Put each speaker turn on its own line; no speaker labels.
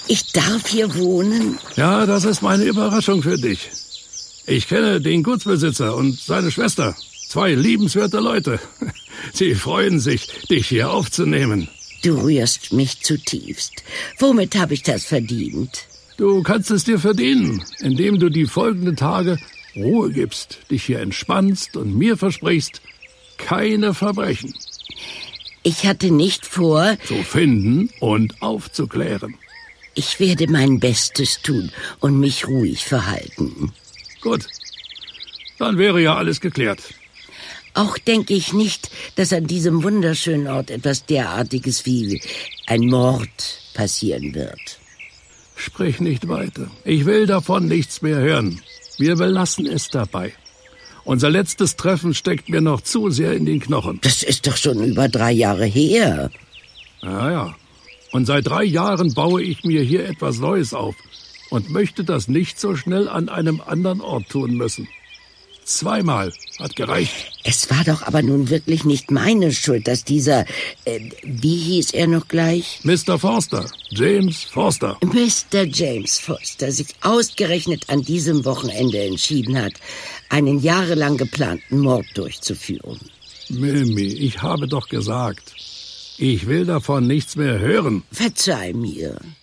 Ich darf hier wohnen?
Ja, das ist meine Überraschung für dich. Ich kenne den Gutsbesitzer und seine Schwester. 2 liebenswerte Leute. Sie freuen sich, dich hier aufzunehmen.
Du rührst mich zutiefst. Womit habe ich das verdient?
Du kannst es dir verdienen, indem du die folgenden Tage Ruhe gibst, dich hier entspannst und mir versprichst, keine Verbrechen
Ich hatte nicht vor...
zu finden und aufzuklären.
Ich werde mein Bestes tun und mich ruhig verhalten.
Gut, dann wäre ja alles geklärt.
Auch denke ich nicht, dass an diesem wunderschönen Ort etwas derartiges wie ein Mord passieren wird.
Sprich nicht weiter. Ich will davon nichts mehr hören. Wir belassen es dabei. Unser letztes Treffen steckt mir noch zu sehr in den Knochen.
Das ist doch schon über 3 Jahre her.
Ja. Und seit 3 Jahren baue ich mir hier etwas Neues auf und möchte das nicht so schnell an einem anderen Ort tun müssen. 2-mal hat gereicht.
Es war doch aber nun wirklich nicht meine Schuld, dass dieser... wie hieß er noch gleich?
Mr. Forster, James Forster.
Mr. James Forster sich ausgerechnet an diesem Wochenende entschieden hat, einen jahrelang geplanten Mord durchzuführen.
Mimi, ich habe doch gesagt, ich will davon nichts mehr hören.
Verzeih mir.